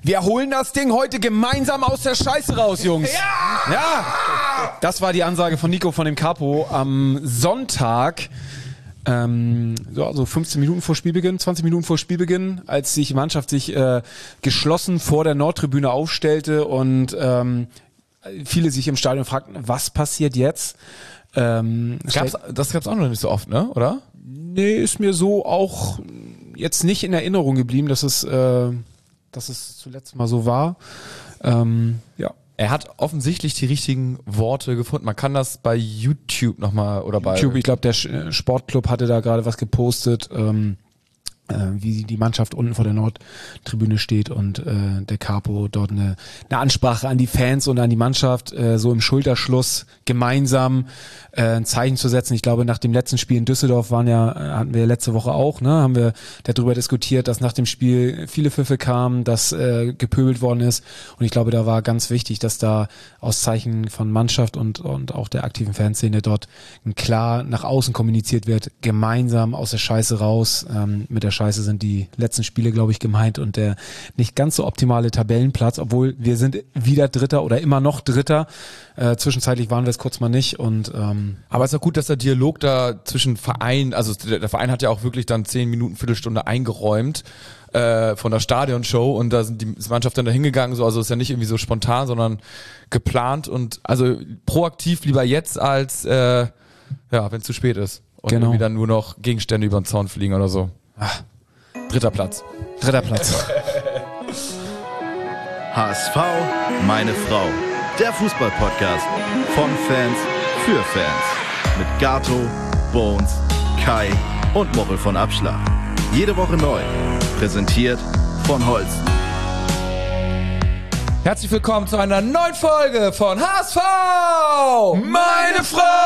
Wir holen das Ding heute gemeinsam aus der Scheiße raus, Jungs. Ja! Das war die Ansage von Nico von dem Capo am Sonntag. So 15 Minuten vor Spielbeginn, 20 Minuten vor Spielbeginn, als die Mannschaft sich geschlossen vor der Nordtribüne aufstellte und viele sich im Stadion fragten, was passiert jetzt? Das gab's auch noch nicht so oft, ne? Oder? Nee, ist mir so auch jetzt nicht in Erinnerung geblieben, dass es zuletzt mal so war. Ja. Er hat offensichtlich die richtigen Worte gefunden. Man kann das bei YouTube nochmal oder bei YouTube, ich glaube, der Sportclub hatte da gerade was gepostet, wie die Mannschaft unten vor der Nordtribüne steht und der Capo dort eine Ansprache an die Fans und an die Mannschaft, so im Schulterschluss gemeinsam ein Zeichen zu setzen. Ich glaube, nach dem letzten Spiel in Düsseldorf hatten wir letzte Woche auch, haben wir darüber diskutiert, dass nach dem Spiel viele Pfiffe kamen, dass gepöbelt worden ist. Und ich glaube, da war ganz wichtig, dass da aus Zeichen von Mannschaft und auch der aktiven Fanszene dort klar nach außen kommuniziert wird, gemeinsam aus der Scheiße raus. Mit der Scheiße sind die letzten Spiele, glaube ich, gemeint und der nicht ganz so optimale Tabellenplatz, obwohl wir sind wieder Dritter oder immer noch Dritter. Zwischenzeitlich waren wir es kurz mal nicht und aber es ist auch gut, dass der Dialog da zwischen Verein, also der Verein hat ja auch wirklich dann 10 Minuten, Viertelstunde eingeräumt von der Stadionshow und da sind die Mannschaft dann da hingegangen, so, also ist ja nicht irgendwie so spontan, sondern geplant und also proaktiv lieber jetzt als wenn es zu spät ist und irgendwie dann nur noch Gegenstände über den Zaun fliegen oder so. Dritter Platz. HSV, meine Frau. Der Fußball-Podcast von Fans für Fans. Mit Gato, Bones, Kai und Mochel von Abschlag. Jede Woche neu. Präsentiert von Holsten. Herzlich willkommen zu einer neuen Folge von HSV, meine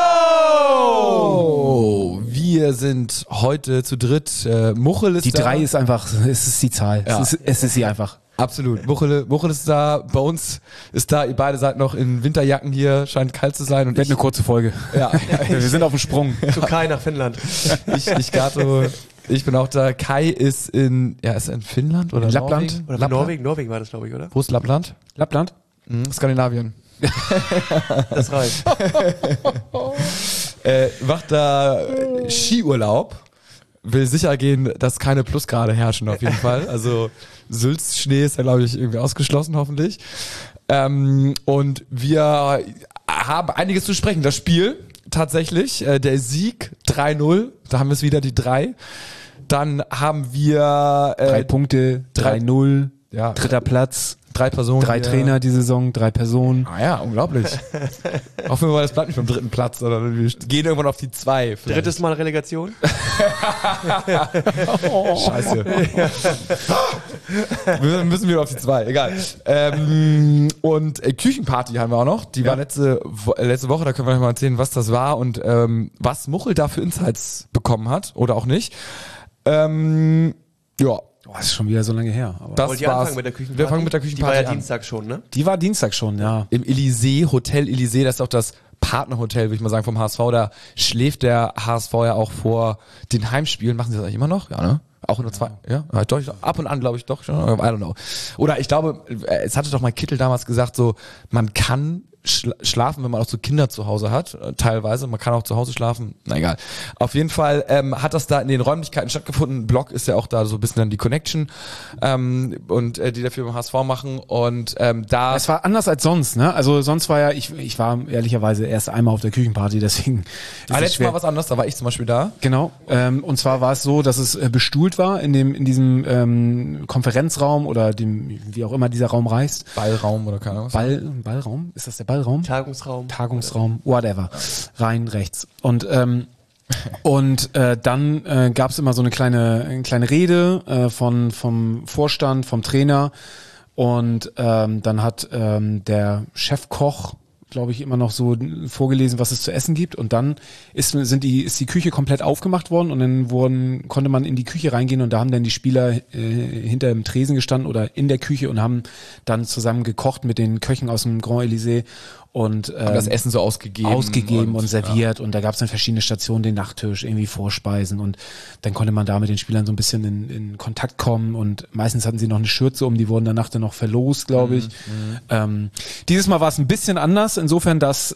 Frau! Wir sind heute zu dritt. Muchel ist die da. Die 3 ist einfach, es ist die Zahl. Ja. Es ist sie einfach. Absolut. Muchel ist da, Bones ist da, ihr beide seid noch in Winterjacken hier, scheint kalt zu sein. Und wird eine kurze Folge. Ja. Wir sind auf dem Sprung. Zu Kai nach Finnland. Ich Gato, ich bin auch da. Kai ist in Finnland oder in Lappland? Oder Norwegen? Norwegen war das, glaube ich, oder? Wo ist Lappland? Lappland? Skandinavien. Das reicht. Macht da Skiurlaub. Will sicher gehen, dass keine Plusgrade herrschen auf jeden Fall. Also Sülz Schnee ist ja, glaube ich, irgendwie ausgeschlossen, hoffentlich. Und wir haben einiges zu sprechen. Das Spiel tatsächlich, der Sieg 3-0, da haben wir es wieder, die 3. Dann haben wir 3 Punkte, 3-0, ja, dritter Platz. 3 Personen. 3 Trainer die Saison, 3 Personen. Ah ja, unglaublich. Hoffen wir mal, das bleibt nicht beim dritten Platz, sondern wir gehen irgendwann auf die 2. Vielleicht. Drittes Mal Relegation? Scheiße. Wir müssen wieder auf die 2, egal. Und Küchenparty haben wir auch noch. Die war letzte Woche, da können wir euch mal erzählen, was das war und was Muchel da für Insights bekommen hat oder auch nicht. Ja. Das ist schon wieder so lange her. Aber Das Wollt ihr anfangen mit der Küchenparty? Wir fangen mit der Küchenparty Die war ja an. Dienstag schon, ne? Die war Dienstag schon, ja. Im Elysée, Hotel Elysée, das ist auch das Partnerhotel, würde ich mal sagen, vom HSV. Da schläft der HSV ja auch vor den Heimspielen. Machen sie das eigentlich immer noch? Ja, ne? Auch in der 2. Ja, doch, ab und an glaube ich doch schon. I don't know. Oder ich glaube, es hatte doch mal Kittel damals gesagt, so, man kann schlafen, wenn man auch so Kinder zu Hause hat, teilweise. Man kann auch zu Hause schlafen. Na egal. Auf jeden Fall hat das da in den Räumlichkeiten stattgefunden. Block ist ja auch da so ein bisschen dann die Connection und die dafür beim HSV machen. Und da... Es war anders als sonst, ne? Also sonst war ja, ich war ehrlicherweise erst einmal auf der Küchenparty, deswegen letztes Mal was anderes, da war ich zum Beispiel da. Genau. Und zwar war es so, dass es bestuhlt war in diesem Konferenzraum oder dem, wie auch immer dieser Raum heißt. Ballraum oder keine Ahnung. Ballraum? Ist das der Ballraum? Tagungsraum, whatever. Rein, rechts. Und dann gab es immer so eine kleine Rede vom Vorstand, vom Trainer und dann hat der Chefkoch, glaube ich, immer noch so vorgelesen, was es zu essen gibt und dann ist die Küche komplett aufgemacht worden und dann konnte man in die Küche reingehen und da haben dann die Spieler hinter dem Tresen gestanden oder in der Küche und haben dann zusammen gekocht mit den Köchen aus dem Grand Elysée und Haben das Essen so ausgegeben und serviert und da gab es dann verschiedene Stationen, den Nachtisch, irgendwie Vorspeisen und dann konnte man da mit den Spielern so ein bisschen in Kontakt kommen und meistens hatten sie noch eine Schürze um, die wurden danach dann noch verlost, glaube ich. Dieses Mal war es ein bisschen anders, insofern, dass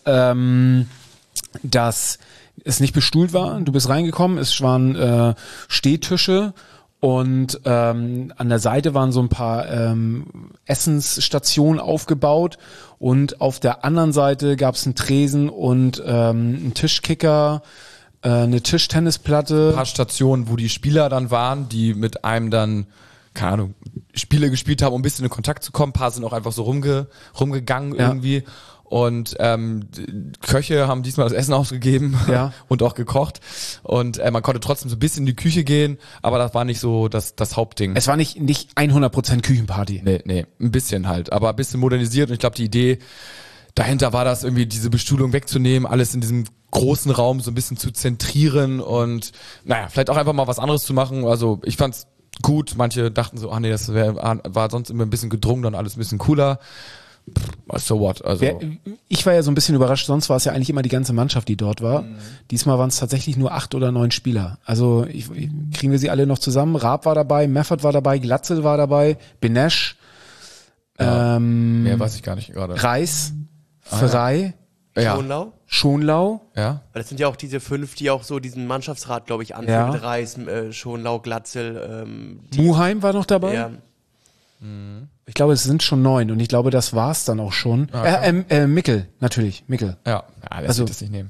es nicht bestuhlt war. Du bist reingekommen, es waren Stehtische und an der Seite waren so ein paar Essensstationen aufgebaut und auf der anderen Seite gab es einen Tresen und einen Tischkicker, eine Tischtennisplatte. Ein paar Stationen, wo die Spieler dann waren, die mit einem dann, keine Ahnung, Spiele gespielt haben, um ein bisschen in Kontakt zu kommen. Ein paar sind auch einfach so rumgegangen irgendwie. Und Köche haben diesmal das Essen ausgegeben und auch gekocht. Und man konnte trotzdem so ein bisschen in die Küche gehen, aber das war nicht so das Hauptding. Es war nicht 100% Küchenparty. Nee, ein bisschen halt, aber ein bisschen modernisiert. Und ich glaube, die Idee dahinter war das irgendwie, diese Bestuhlung wegzunehmen, alles in diesem großen Raum so ein bisschen zu zentrieren und naja, vielleicht auch einfach mal was anderes zu machen. Also ich fand's gut. Manche dachten so, das war sonst immer ein bisschen gedrungen und alles ein bisschen cooler. So what? Also ich war ja so ein bisschen überrascht, sonst war es ja eigentlich immer die ganze Mannschaft, die dort war. Diesmal waren es tatsächlich nur 8 oder 9 Spieler. Also kriegen wir sie alle noch zusammen? Raab war dabei, Meffert war dabei, Glatzel war dabei, Benesch, mehr weiß ich gar nicht gerade. Reis, Ferrei, Schonlau. Ja. Weil das sind ja auch diese 5, die auch so diesen Mannschaftsrat, glaube ich, anführen. Ja. Mit Reis, Schonlau, Glatzel. Muheim war noch dabei. Ja. Ich glaube, es sind schon 9 und ich glaube, das war's dann auch schon. Mickel, natürlich, Mickel. Ja, wer Also- sieht das nicht nehmen?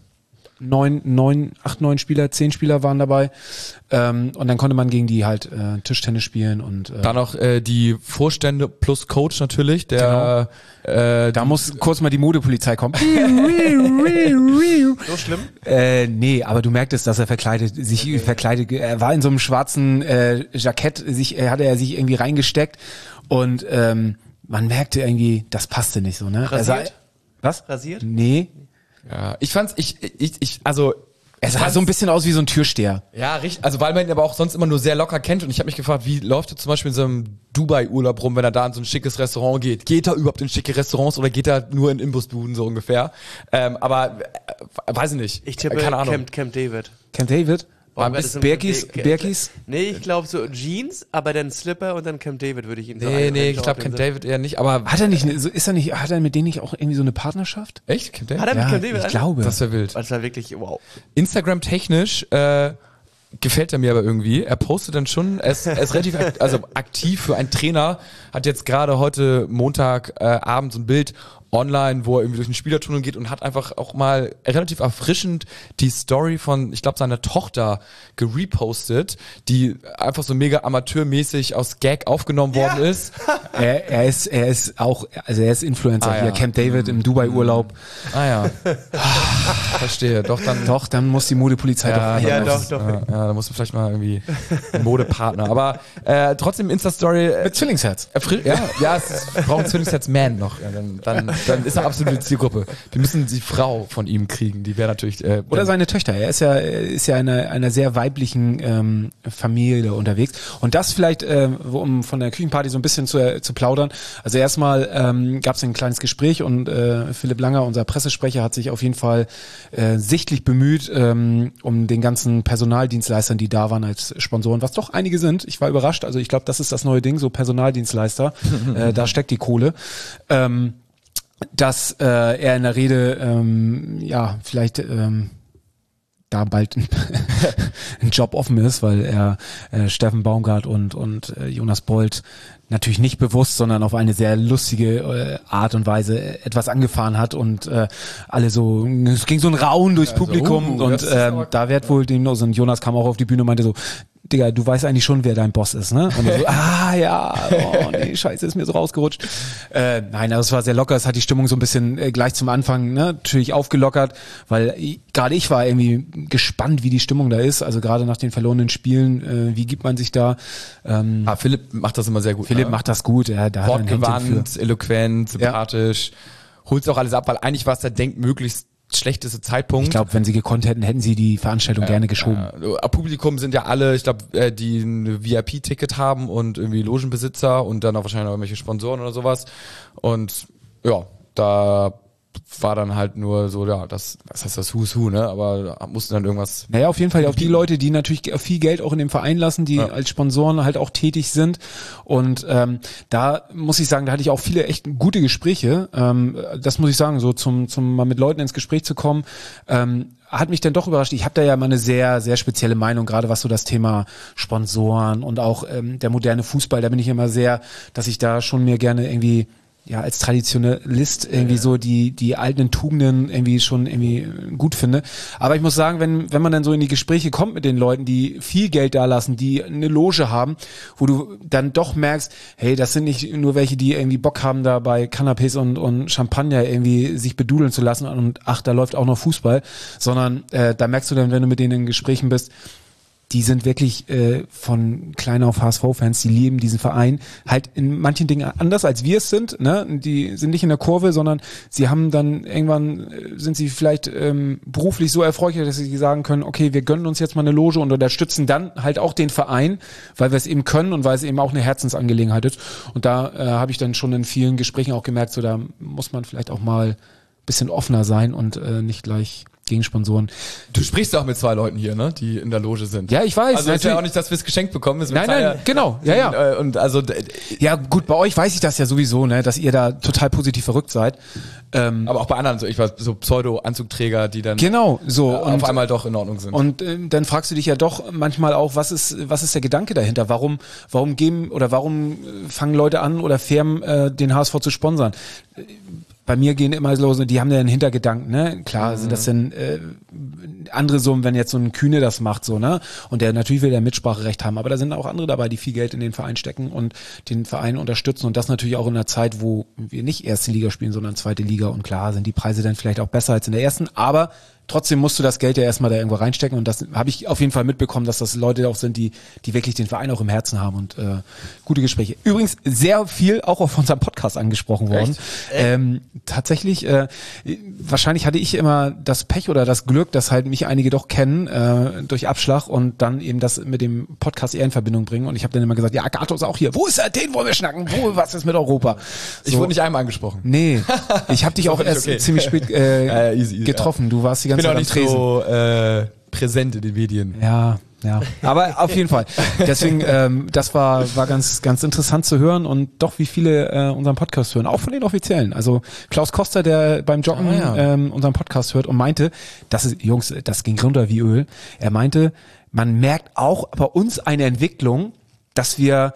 9 Spieler, 10 Spieler waren dabei. Und dann konnte man gegen die halt Tischtennis spielen und Dann noch die Vorstände plus Coach natürlich, der da muss kurz mal die Modepolizei kommen. So schlimm? Nee, aber du merktest, dass er er war in so einem schwarzen Jackett, hatte er sich irgendwie reingesteckt und man merkte irgendwie, das passte nicht so, ne? Rasiert? Was? Rasiert? Nee. ja, ich fand's, also Er sah so ein bisschen aus wie so ein Türsteher. ja, richtig, also weil man ihn aber auch sonst immer nur sehr locker kennt und ich habe mich gefragt, wie läuft er zum Beispiel in so einem Dubai-Urlaub rum, wenn er da in so ein schickes Restaurant geht? Geht er überhaupt in schicke Restaurants oder geht er nur in Imbusbuden so ungefähr? Aber weiß ich nicht. Ich tippe keine Ahnung. Camp David. Camp David? War ein Weil bisschen- das sind- Berkis? Nee, ich glaube so Jeans, aber dann Slipper und dann Camp David würde ich ihn so Nee, einordnen. ich glaube Camp David eher nicht, aber Hat er mit denen nicht auch irgendwie so eine Partnerschaft? echt? Camp David? Hat er mit Ja, Camp David? ich glaube. Das wäre wild. Das war wirklich, wow. Instagram-technisch gefällt er mir aber irgendwie. Er postet dann schon, er ist relativ aktiv für einen Trainer, hat jetzt gerade heute Montagabend so ein Bild online, wo er irgendwie durch den Spielertunnel geht und hat einfach auch mal relativ erfrischend die Story von, ich glaube, seiner Tochter gerepostet, die einfach so mega amateurmäßig aus Gag aufgenommen worden ist. Er ist Influencer Ah, hier. ja. Camp David im Dubai-Urlaub. Ah ja. Verstehe. Doch, Dann muss die Modepolizei Ja, Ja, doch. doch. Ja, da muss man vielleicht mal irgendwie einen Modepartner. Aber trotzdem Insta-Story. Mit Zwillingsherz. Es braucht ein Zwillingsherz-Man noch. Ja, dann ist er absolut die Zielgruppe. Wir müssen die Frau von ihm kriegen. Die wäre natürlich. Oder seine Töchter. Er ist ja in einer sehr weiblichen Familie unterwegs. Und das vielleicht, um von der Küchenparty so ein bisschen zu plaudern. Also erstmal gab es ein kleines Gespräch und Philipp Langer, unser Pressesprecher, hat sich auf jeden Fall sichtlich bemüht, um den ganzen Personaldienstleistern, die da waren als Sponsoren, was doch einige sind. Ich war überrascht. Also ich glaube, das ist das neue Ding, so Personaldienstleister. Da steckt die Kohle. Dass er in der Rede vielleicht da bald ein Job offen ist, weil er Steffen Baumgart und Jonas Bold natürlich nicht bewusst, sondern auf eine sehr lustige Art und Weise etwas angefahren hat und alle so, es ging so ein Raunen durchs Publikum und das ist aber da wird wohl dem und Jonas kam auch auf die Bühne und meinte so, Digga, du weißt eigentlich schon, wer dein Boss ist, ne? Und er so, nee, scheiße, ist mir so rausgerutscht. Nein, also es war sehr locker, es hat die Stimmung so ein bisschen gleich zum Anfang natürlich aufgelockert, weil gerade ich war irgendwie gespannt, wie die Stimmung da ist, also gerade nach den verlorenen Spielen, wie gibt man sich da? Philipp macht das immer sehr gut. Philipp macht das gut, da hat er ein Händchen für. Wortgewandt, eloquent, sympathisch, holt auch alles ab, weil eigentlich war es der denkmöglichst schlechteste Zeitpunkt. Ich glaube, wenn sie gekonnt hätten, hätten sie die Veranstaltung gerne geschoben. Publikum sind ja alle, ich glaube, die ein VIP-Ticket haben und irgendwie Logenbesitzer und dann auch wahrscheinlich noch irgendwelche Sponsoren oder sowas. Und ja, da war dann halt nur so, ja, das heißt das Who's Who, ne? Aber da mussten dann irgendwas. Naja, auf jeden Fall auch die Leute, die natürlich viel Geld auch in dem Verein lassen, die als Sponsoren halt auch tätig sind. Und da muss ich sagen, da hatte ich auch viele echt gute Gespräche. Das muss ich sagen, so zum mal mit Leuten ins Gespräch zu kommen. Hat mich dann doch überrascht. Ich habe da ja mal eine sehr, sehr spezielle Meinung, gerade was so das Thema Sponsoren und auch der moderne Fußball, da bin ich immer sehr, dass ich da schon mir gerne irgendwie als Traditionalist irgendwie so die alten Tugenden irgendwie schon irgendwie gut finde. Aber ich muss sagen, wenn man dann so in die Gespräche kommt mit den Leuten, die viel Geld da lassen, die eine Loge haben, wo du dann doch merkst, hey, das sind nicht nur welche, die irgendwie Bock haben, da bei Canapés und Champagner irgendwie sich bedudeln zu lassen und ach, da läuft auch noch Fußball, sondern da merkst du dann, wenn du mit denen in Gesprächen bist, die sind wirklich von klein auf HSV-Fans, die lieben diesen Verein, halt in manchen Dingen anders als wir es sind, ne? Die sind nicht in der Kurve, sondern sie haben dann irgendwann, sind sie vielleicht beruflich so erfolgreich, dass sie sagen können, okay, wir gönnen uns jetzt mal eine Loge und unterstützen dann halt auch den Verein, weil wir es eben können und weil es eben auch eine Herzensangelegenheit ist. Und da habe ich dann schon in vielen Gesprächen auch gemerkt, so da muss man vielleicht auch mal ein bisschen offener sein und nicht gleich gegen Sponsoren. Du sprichst auch mit 2 Leuten hier, ne, die in der Loge sind. Ja, ich weiß. Also ist ja auch nicht, dass wir es geschenkt bekommen. Nein, genau. Ja. Und also ja, gut, bei euch weiß ich das ja sowieso, ne, dass ihr da total positiv verrückt seid. Aber auch bei anderen, so ich weiß, so Pseudo-Anzugträger, die dann genau so und auf einmal doch in Ordnung sind. Und dann fragst du dich ja doch manchmal auch, was ist der Gedanke dahinter? Warum fangen Leute an oder Firmen den HSV zu sponsern? Bei mir gehen immer los, die haben ja einen Hintergedanken, ne? Klar, sind das denn andere Summen, wenn jetzt so ein Kühne das macht, so, ne? Und der natürlich will der Mitspracherecht haben, aber da sind auch andere dabei, die viel Geld in den Verein stecken und den Verein unterstützen und das natürlich auch in einer Zeit, wo wir nicht erste Liga spielen, sondern zweite Liga und klar sind die Preise dann vielleicht auch besser als in der ersten, aber trotzdem musst du das Geld ja erstmal da irgendwo reinstecken und das habe ich auf jeden Fall mitbekommen, dass das Leute auch sind, die wirklich den Verein auch im Herzen haben und gute Gespräche. Übrigens sehr viel auch auf unserem Podcast angesprochen worden. Tatsächlich, wahrscheinlich hatte ich immer das Pech oder das Glück, dass halt mich einige doch kennen durch Abschlag und dann eben das mit dem Podcast eher in Verbindung bringen und ich habe dann immer gesagt, ja, Gato ist auch hier. Wo ist er? Den wollen wir schnacken. Was ist mit Europa? So. Ich wurde nicht einmal angesprochen. Nee, ich habe dich auch erst ziemlich spät easy, getroffen. Du warst die ganze Zeit am Tresen. Ich bin auch nicht so präsent in den Medien. Ja. Aber auf jeden Fall. Deswegen, das war ganz, ganz interessant zu hören und doch, wie viele unseren Podcast hören, auch von den Offiziellen. Also Klaus Koster, der beim Joggen unseren Podcast hört und meinte, Jungs, das ging runter wie Öl. Er meinte, man merkt auch bei uns eine Entwicklung, dass wir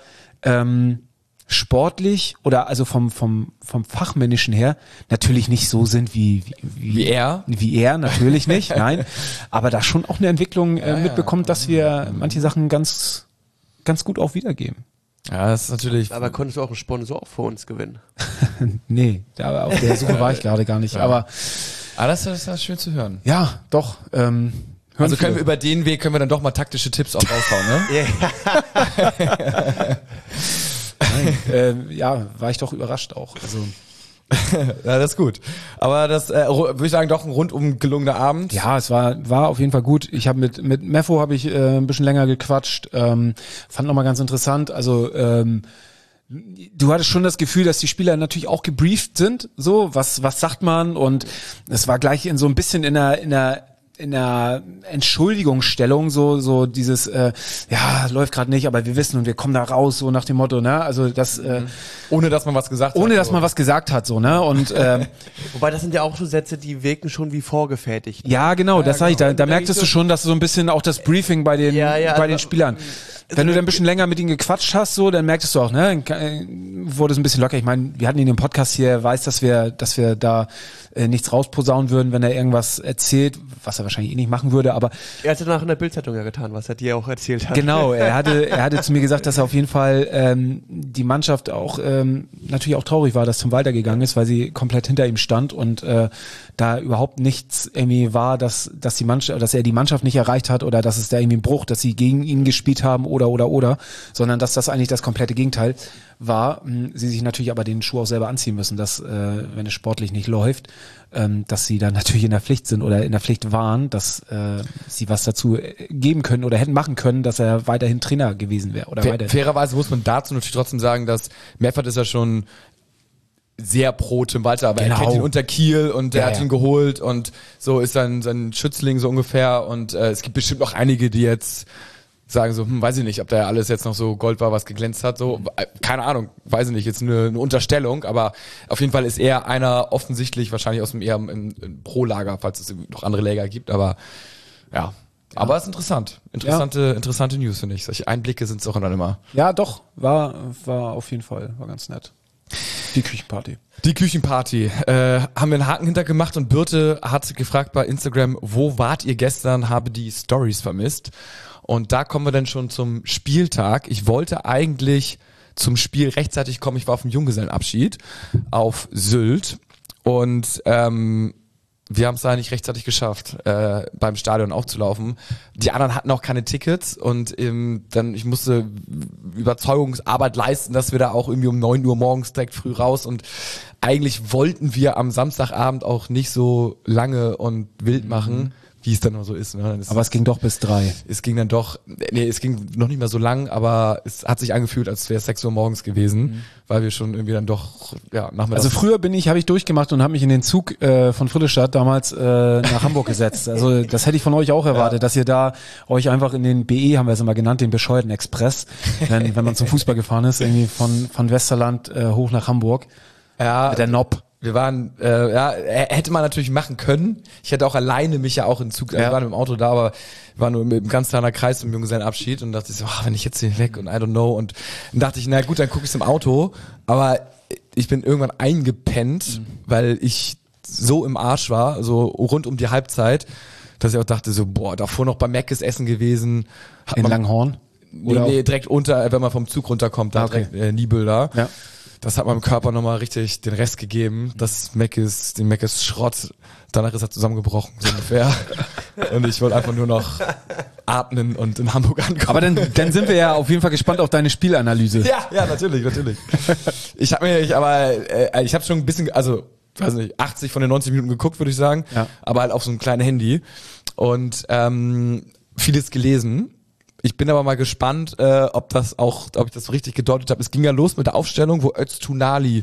sportlich oder also vom Fachmännischen her natürlich nicht so sind wie er natürlich nicht, nein, aber da schon auch eine Entwicklung mitbekommt, dass wir manche Sachen ganz ganz gut auch wiedergeben. Ja, das ist natürlich. Aber konntest du auch einen Sponsor für uns gewinnen? Nee, auf der Suche war ich gerade gar nicht, aber das ist schön zu hören. Ja, doch. Also können wir über den Weg dann doch mal taktische Tipps auch raushauen, ne? Nein, war ich doch überrascht auch. Also ja, das ist gut. Aber das würde ich sagen, doch ein rundum gelungener Abend. Ja, es war auf jeden Fall gut. Ich habe mit Meffo habe ich ein bisschen länger gequatscht. Fand nochmal ganz interessant. Also du hattest schon das Gefühl, dass die Spieler natürlich auch gebrieft sind. So, was sagt man? Und es war gleich in so ein bisschen in einer Entschuldigungsstellung, so dieses, läuft gerade nicht, aber wir wissen und wir kommen da raus, so nach dem Motto, ne? Also das ohne dass man was gesagt hat. Ohne dass man was gesagt hat, so, ne? Und wobei das sind ja auch so Sätze, die wirken schon wie vorgefertigt. Ja, genau, das sag ich. Da merktest du schon, dass so ein bisschen auch das Briefing bei den Spielern. Wenn du dann ein bisschen länger mit ihnen gequatscht hast, so, dann merktest du auch, ne, wurde es ein bisschen locker. Ich meine, wir hatten ihn im Podcast hier, er weiß, dass wir da nichts rausposaunen würden, wenn er irgendwas erzählt, was er wahrscheinlich eh nicht machen würde, aber er hatte danach in der Bildzeitung ja getan, was er dir auch erzählt hat. Genau, er hatte zu mir gesagt, dass er auf jeden Fall die Mannschaft auch natürlich auch traurig war, dass Tim Walter gegangen ist, weil sie komplett hinter ihm stand und da überhaupt nichts irgendwie war, dass er die Mannschaft nicht erreicht hat oder dass es da irgendwie ein Bruch, dass sie gegen ihn gespielt haben oder, sondern dass das eigentlich das komplette Gegenteil war. Sie sich natürlich aber den Schuh auch selber anziehen müssen, dass wenn es sportlich nicht läuft, dass sie dann natürlich in der Pflicht sind oder in der Pflicht waren, dass sie was dazu geben können oder hätten machen können, dass er weiterhin Trainer gewesen wäre. Oder fairerweise muss man dazu natürlich trotzdem sagen, dass Meffert ist ja schon sehr pro Tim Walter, aber Genau. er kennt ihn unter Kiel und der Ja, hat ja. ihn geholt und so ist sein Schützling so ungefähr und es gibt bestimmt auch einige, die jetzt sagen so, weiß ich nicht, ob da alles jetzt noch so Gold war, was geglänzt hat, so, keine Ahnung, weiß ich nicht, jetzt eine Unterstellung, aber auf jeden Fall ist er einer offensichtlich wahrscheinlich aus dem eher im Pro-Lager, falls es noch andere Lager gibt, aber ja. Aber es ist interessant. Interessante News, finde ich. Solche Einblicke sind es auch dann immer. Ja, doch, war auf jeden Fall, war ganz nett. Die Küchenparty. Die Küchenparty. Haben wir einen Haken hintergemacht und Birte hat gefragt bei Instagram, wo wart ihr gestern, habe die Stories vermisst. Und da kommen wir dann schon zum Spieltag. Ich wollte eigentlich zum Spiel rechtzeitig kommen. Ich war auf dem Junggesellenabschied auf Sylt und wir haben es da nicht rechtzeitig geschafft, beim Stadion aufzulaufen. Die anderen hatten auch keine Tickets und dann ich musste Überzeugungsarbeit leisten, dass wir da auch irgendwie um 9 Uhr morgens direkt früh raus und eigentlich wollten wir am Samstagabend auch nicht so lange und wild machen, wie es dann noch so ist. Ne? Aber es ging doch bis 3. Es ging dann doch, es ging noch nicht mehr so lang, aber es hat sich angefühlt, als wäre es 6 Uhr morgens gewesen, weil wir schon irgendwie dann doch, ja, nachmittags. Also früher habe ich durchgemacht und habe mich in den Zug von Friedrichstadt damals nach Hamburg gesetzt. Also das hätte ich von euch auch erwartet, dass ihr da euch einfach in den BE, haben wir es immer genannt, den bescheuerten Express, wenn man zum Fußball gefahren ist, irgendwie von Westerland hoch nach Hamburg. Ja, Mit der Nob. wir waren, hätte man natürlich machen können. Ich hätte auch alleine mich ja auch in Zug, wir waren im Auto da, aber wir waren nur im ganz kleiner Kreis zum Junggesellenabschied und dachte ich so, wenn ich jetzt hier weg und I don't know und dann dachte ich, na gut, dann gucke ich es im Auto, aber ich bin irgendwann eingepennt, weil ich so im Arsch war, so rund um die Halbzeit, dass ich auch dachte so, davor noch bei Mc's essen gewesen. In Langhorn? Nee, direkt unter, wenn man vom Zug runterkommt, da Okay. direkt Nibel da. Ja. Das hat meinem Körper nochmal richtig den Rest gegeben. Den Mc's Schrott. Danach ist er zusammengebrochen, so ungefähr. Und ich wollte einfach nur noch atmen und in Hamburg ankommen. Aber dann sind wir ja auf jeden Fall gespannt auf deine Spielanalyse. Ja, natürlich. Ich habe schon ein bisschen, also, weiß nicht, 80 von den 90 Minuten geguckt, würde ich sagen. Ja. Aber halt auf so einem kleinen Handy. Und vieles gelesen. Ich bin aber mal gespannt, ob ich das so richtig gedeutet habe. Es ging ja los mit der Aufstellung, wo Öztunali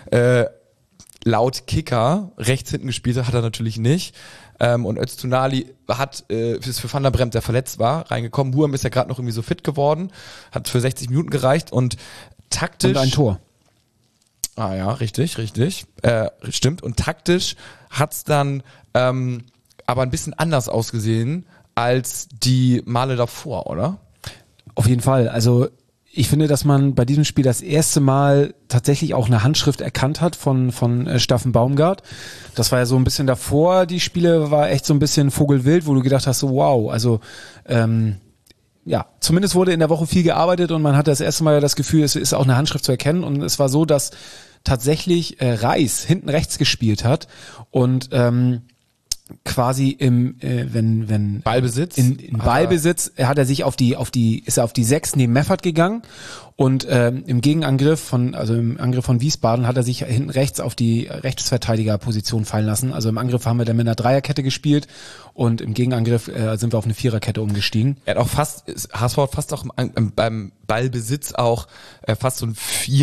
laut Kicker rechts hinten gespielt hat er natürlich nicht. Und Öztunali ist für Van der Bremt, der verletzt war, reingekommen. Huam ist ja gerade noch irgendwie so fit geworden, hat für 60 Minuten gereicht und taktisch... Und ein Tor. Ah ja, richtig. Stimmt. Und taktisch hat's dann aber ein bisschen anders ausgesehen als die Male davor, oder? Auf jeden Fall. Also ich finde, dass man bei diesem Spiel das erste Mal tatsächlich auch eine Handschrift erkannt hat von Steffen Baumgart. Das war ja so ein bisschen davor, die Spiele war echt so ein bisschen vogelwild, wo du gedacht hast, so wow, also ja, zumindest wurde in der Woche viel gearbeitet und man hatte das erste Mal das Gefühl, es ist auch eine Handschrift zu erkennen und es war so, dass tatsächlich Reis hinten rechts gespielt hat und quasi wenn Ballbesitz? In Ballbesitz hat er sich auf die 6 neben Meffert gegangen und im Angriff von Wiesbaden hat er sich hinten rechts auf die Rechtsverteidigerposition fallen lassen. Also im Angriff haben wir dann mit einer Dreierkette gespielt und im Gegenangriff sind wir auf eine Viererkette umgestiegen. Er hat auch HSV hat fast auch beim Ballbesitz auch fast so ein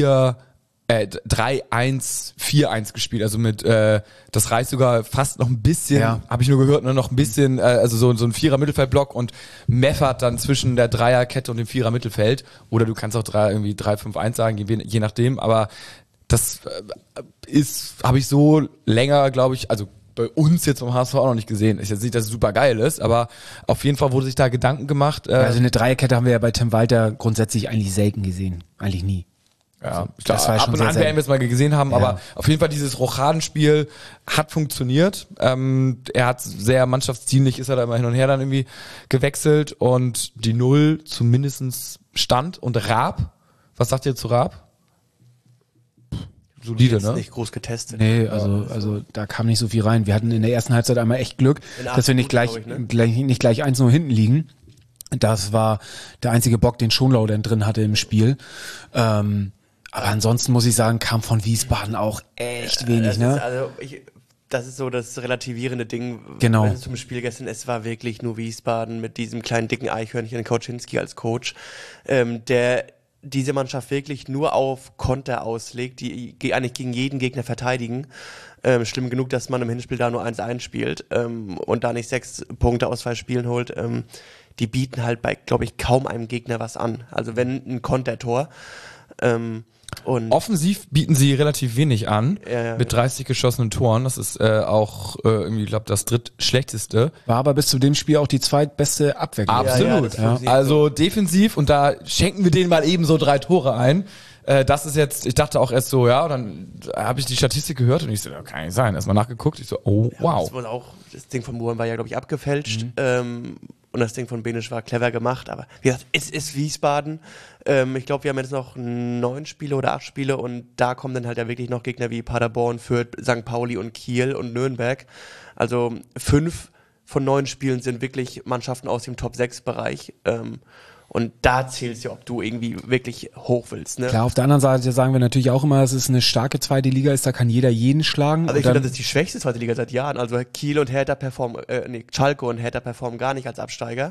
3-1-4-1 gespielt, also mit das reicht sogar fast noch ein bisschen, habe ich nur gehört, noch ein bisschen, also so ein Vierer-Mittelfeldblock und Meffert dann zwischen der Dreierkette und dem Vierer-Mittelfeld oder du kannst auch 3-5-1 sagen, je nachdem, aber das habe ich so länger, glaube ich, also bei uns jetzt vom HSV auch noch nicht gesehen. Ist jetzt nicht, dass es super geil ist, aber auf jeden Fall wurde sich da Gedanken gemacht. Also eine Dreierkette haben wir ja bei Tim Walter grundsätzlich eigentlich selten gesehen, eigentlich nie. Ja, das war ab schon und sehr, an sehr- werden wir es mal gesehen haben, Ja. aber auf jeden Fall dieses Rochadenspiel hat funktioniert. Er hat sehr mannschaftsdienlich, ist er da immer hin und her dann irgendwie gewechselt und die 0 zumindestens stand und Raab, was sagt ihr zu Raab? Solide, Jetzt ne? nicht groß getestet. Nee, also da kam nicht so viel rein. Wir hatten in der ersten Halbzeit einmal echt Glück, In 8 dass wir nicht Minuten, nicht gleich 1-0 hinten liegen. Das war der einzige Bock, den Schonlau denn drin hatte im Spiel. Aber ansonsten muss ich sagen, kam von Wiesbaden auch echt wenig, ne? Das ist so das relativierende Ding. Genau. Wenn es zum Spiel gestern, es war wirklich nur Wiesbaden mit diesem kleinen dicken Eichhörnchen Kauczynski als Coach, der diese Mannschaft wirklich nur auf Konter auslegt, die eigentlich gegen jeden Gegner verteidigen. Schlimm genug, dass man im Hinspiel da nur 1-1 spielt und da nicht 6 Punkte aus 2 Spielen holt. Die bieten halt bei, glaube ich, kaum einem Gegner was an. Also wenn ein Kontertor. Und offensiv bieten sie relativ wenig an, Ja. mit 30 geschossenen Toren. Das ist auch irgendwie, ich glaube, das drittschlechteste. War aber bis zu dem Spiel auch die zweitbeste Abwehr. Absolut. das funktioniert Also defensiv, und da schenken wir denen mal eben so 3 Tore ein. Das ist jetzt, ich dachte auch erst so, ja, dann habe ich die Statistik gehört und ich so, kann nicht sein. Erstmal nachgeguckt, ich so, oh, wow. Das Ding von Muren war ja, glaube ich, abgefälscht. Und das Ding von Benisch war clever gemacht. Aber wie gesagt, es ist Wiesbaden. Ich glaube, wir haben jetzt noch 9 Spiele oder 8 Spiele und da kommen dann halt ja wirklich noch Gegner wie Paderborn, Fürth, St. Pauli und Kiel und Nürnberg. Also 5 von 9 Spielen sind wirklich Mannschaften aus dem Top-6-Bereich. Und da zählt es ja, ob du irgendwie wirklich hoch willst. Ne? Klar, auf der anderen Seite sagen wir natürlich auch immer, dass es eine starke zweite Liga ist, da kann jeder jeden schlagen. Also ich finde, das ist die schwächste zweite Liga seit Jahren. Also Kiel und Hertha Schalke und Hertha performen gar nicht als Absteiger.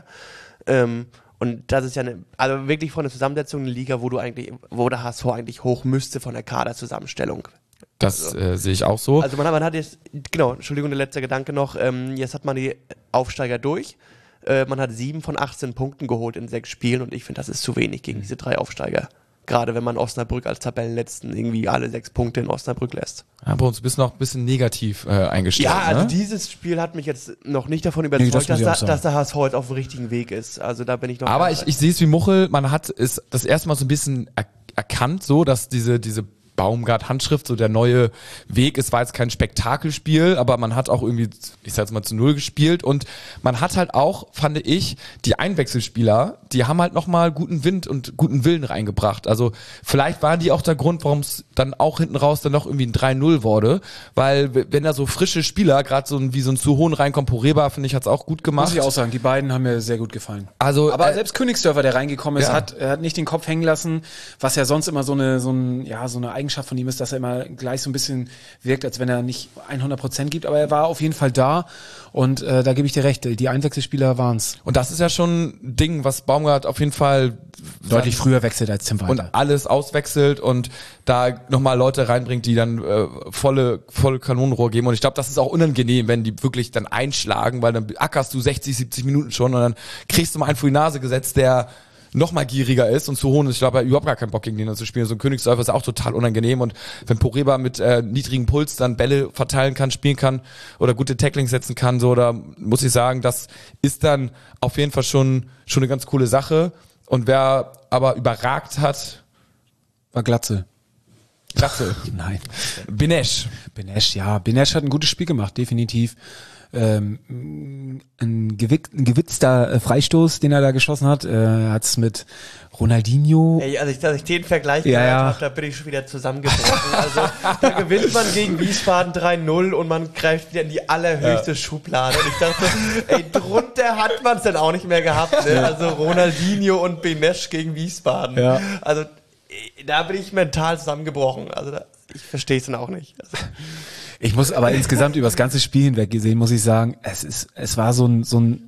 Und das ist ja also wirklich von der Zusammensetzung eine Liga, wo der HSV eigentlich hoch müsste von der Kaderzusammenstellung. Das sehe ich auch so. Also man hat jetzt, genau, Entschuldigung, der letzte Gedanke noch, jetzt hat man die Aufsteiger durch. Man hat 7 von 18 Punkten geholt in 6 Spielen und ich finde, das ist zu wenig gegen diese 3 Aufsteiger. Gerade wenn man Osnabrück als Tabellenletzten irgendwie alle 6 Punkte in Osnabrück lässt. Ja, bei uns bist du noch ein bisschen negativ eingestellt. Ja, also ne? dieses Spiel hat mich jetzt noch nicht davon überzeugt, dass der HSV jetzt auf dem richtigen Weg ist. Also da bin ich noch. Aber ich sehe es wie Muchel, man hat es das erste Mal so ein bisschen erkannt, so dass diese Baumgart-Handschrift so der neue Weg ist. War jetzt kein Spektakelspiel, aber man hat auch irgendwie, ich sag jetzt mal, zu 0 gespielt und man hat halt auch, fand ich, die Einwechselspieler, die haben halt nochmal guten Wind und guten Willen reingebracht. Also vielleicht waren die auch der Grund, warum es dann auch hinten raus dann noch irgendwie ein 3-0 wurde, weil wenn da so frische Spieler, gerade so wie so ein Zu Hohn reinkommt, Poreba, finde ich, hat's auch gut gemacht. Muss ich auch sagen, die beiden haben mir sehr gut gefallen. Also, aber selbst Königsdörfer, der reingekommen ist, ja. hat nicht den Kopf hängen lassen, was ja sonst immer so eine Eigenschaft von ihm ist, dass er immer gleich so ein bisschen wirkt, als wenn er nicht 100% gibt, aber er war auf jeden Fall da und da gebe ich dir recht, die Einwechselspieler waren's. Und das ist ja schon ein Ding, was Baumgart auf jeden Fall deutlich früher wechselt als Tim Walter. Und alles auswechselt und da nochmal Leute reinbringt, die dann volle Kanonenrohr geben. Und ich glaube, das ist auch unangenehm, wenn die wirklich dann einschlagen, weil dann ackerst du 60, 70 Minuten schon und dann kriegst du mal einen vor die Nase gesetzt, der noch mal gieriger ist und zu hohen ist. Ich glaube, er hat überhaupt gar keinen Bock gegen den zu spielen. So ein Königsdörfer ist auch total unangenehm und wenn Poreba mit niedrigem Puls dann Bälle verteilen kann, spielen kann oder gute Tacklings setzen kann, so, da muss ich sagen, das ist dann auf jeden Fall schon eine ganz coole Sache. Und wer aber überragt hat, war Glatze. Nein. Benesch, ja. Benesch hat ein gutes Spiel gemacht, definitiv. Ein gewitzter Freistoß, den er da geschossen hat. Er hat es mit Ronaldinho. Ey, also dass ich den Vergleich gehört habe, da bin ich schon wieder zusammengebrochen. Also da gewinnt man gegen Wiesbaden 3-0 und man greift wieder in die allerhöchste Schublade. Und ich dachte, ey, drunter hat man es dann auch nicht mehr gehabt. Ne? Also Ronaldinho und Benesch gegen Wiesbaden. Ja. Also da bin ich mental zusammengebrochen. Also ich verstehe es dann auch nicht. Also. Ich muss aber insgesamt über das ganze Spiel hinweg gesehen, muss ich sagen, es war so ein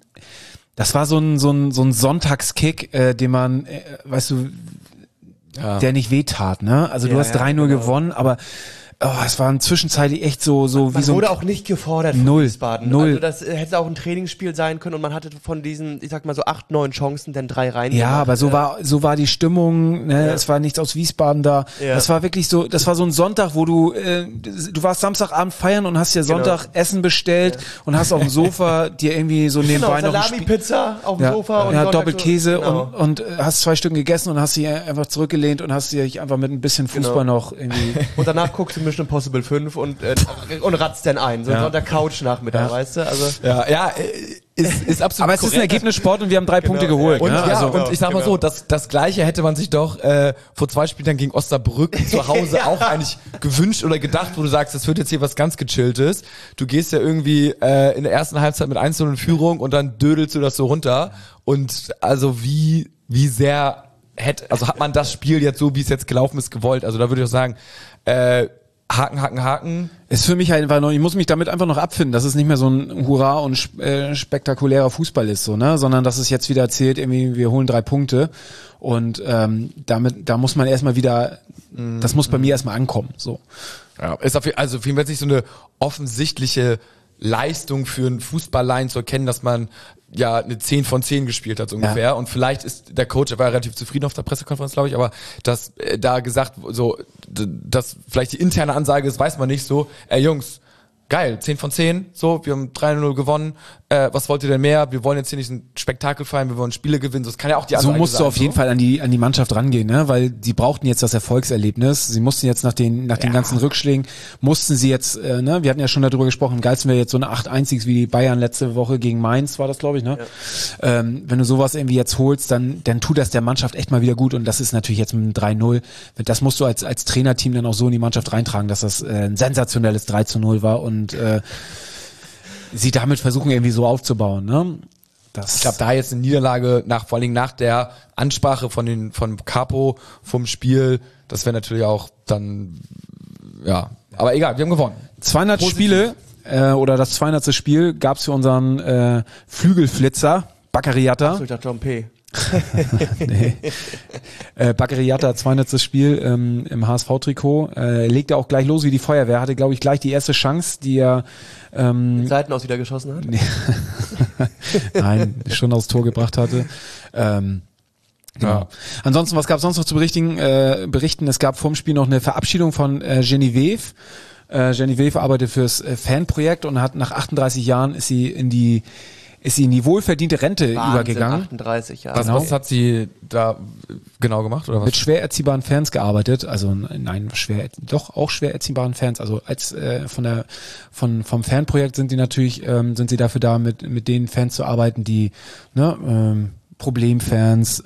Sonntagskick, den man, weißt du, der nicht wehtat, ne? Also du hast 3-0 gewonnen, aber es war zwischenzeitlich echt so man wie so. Man wurde auch nicht gefordert von Wiesbaden. Null. Also das hätte auch ein Trainingsspiel sein können und man hatte von diesen, ich sag mal so 8, 9 Chancen, dann 3 rein. Ja, aber so war die Stimmung, ne? Ja. Es war nichts aus Wiesbaden da. Ja. Das war wirklich so, das war so ein Sonntag, wo du warst Samstagabend feiern und hast dir Sonntag Essen bestellt und hast auf dem Sofa dir irgendwie so nebenbei noch Salami-Pizza auf dem Sofa und Doppelkäse genau. und hast 2 Stück gegessen und hast dich einfach zurückgelehnt und hast dich einfach mit ein bisschen Fußball noch irgendwie. Und danach guckst du Mission Impossible 5 und ratzt dann ein. So auf der Couch-Nachmittag, weißt du? Also ist absolut aber es ist ein Ergebnissport und wir haben 3 Punkte geholt. Und, ne? und ich sag mal so, das Gleiche hätte man sich doch vor 2 Spielen gegen Osnabrück zu Hause auch eigentlich gewünscht oder gedacht, wo du sagst, das wird jetzt hier was ganz Gechilltes. Du gehst ja irgendwie in der ersten Halbzeit mit 1-0 in Führung und dann dödelst du das so runter. Und also wie sehr hat man das Spiel jetzt so, wie es jetzt gelaufen ist, gewollt? Also da würde ich auch sagen, Haken. Ist für mich halt einfach noch, ich muss mich damit einfach noch abfinden, dass es nicht mehr so ein Hurra und spektakulärer Fußball ist, so, ne, sondern dass es jetzt wieder zählt, irgendwie, wir holen 3 Punkte und da muss man erstmal wieder, das muss bei mir erstmal ankommen, so. Ja, ist auf jeden Fall nicht so eine offensichtliche Leistung für einen Fußballlein zu erkennen, dass man ja eine 10 von 10 gespielt hat, so ungefähr. Ja. Und vielleicht ist der Coach, er war relativ zufrieden auf der Pressekonferenz, glaube ich, aber dass da gesagt, so, dass vielleicht die interne Ansage ist, weiß man nicht so, Jungs, geil, 10 von 10, so, wir haben 3-0 gewonnen, was wollt ihr denn mehr? Wir wollen jetzt hier nicht ein Spektakel feiern, wir wollen Spiele gewinnen, das kann ja auch die Ansage sein. So musst du auf jeden Fall an die Mannschaft rangehen, ne, weil die brauchten jetzt das Erfolgserlebnis, sie mussten jetzt nach den ganzen Rückschlägen, mussten sie jetzt, ne, wir hatten ja schon darüber gesprochen, am geilsten wäre jetzt so eine 8-1 wie die Bayern letzte Woche gegen Mainz, war das, glaube ich, ne, ja. Wenn du sowas irgendwie jetzt holst, dann tut das der Mannschaft echt mal wieder gut und das ist natürlich jetzt mit einem 3-0, das musst du als Trainerteam dann auch so in die Mannschaft reintragen, dass das ein sensationelles 3-0 war und sie damit versuchen irgendwie so aufzubauen, ne? Ich glaube, da jetzt eine Niederlage vor allen Dingen nach der Ansprache von Capo vom Spiel, das wäre natürlich auch dann, ja, aber egal, wir haben gewonnen. 200 Spiele oder das 200. Spiel gab's für unseren Flügelflitzer Bakary-Jatta. Achso, ich dachte Tom P. Nee. Bakary-Jatta, 200. Spiel im HSV-Trikot, legte auch gleich los wie die Feuerwehr, hatte glaube ich gleich die erste Chance, die er mit Seiten aus wieder geschossen hat? Nee. Nein, schon aufs Tor gebracht hatte. Genau. Ja. Ansonsten, was gab es sonst noch zu berichten? Es gab vorm Spiel noch eine Verabschiedung von Genevieve. Genevieve arbeitet fürs Fanprojekt und hat nach 38 Jahren ist sie in die wohlverdiente Rente übergegangen. 38 Jahre. Was hat sie da genau gemacht? Oder was? Mit schwer erziehbaren Fans gearbeitet, also nein, auch schwer erziehbaren Fans. Also als vom Fanprojekt sind sie dafür da, mit den Fans zu arbeiten, die Problemfans,